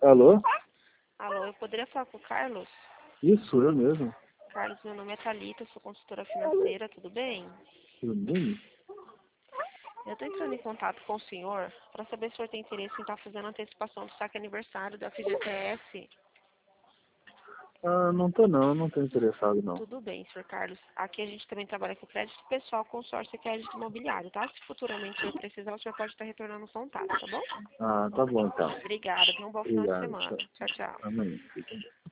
Alô? Alô, eu poderia falar com o Carlos? Isso, eu mesmo. Carlos, meu nome é Thalita, sou consultora financeira, tudo bem? Tudo bem? Eu estou entrando em contato com o senhor para saber se o senhor tem interesse em estar fazendo antecipação do saque aniversário da FGTS. Ah, não tô não, não tô interessado não. Tudo bem, senhor Carlos. Aqui a gente também trabalha com crédito pessoal, consórcio e crédito imobiliário, tá? Se futuramente o senhor precisar, o senhor pode estar retornando o contato, tá bom? Ah, tá bom então. Obrigada, tenha um bom final de Obrigado, semana. tchau. Tchau, tchau. Amanhã. Fica bem.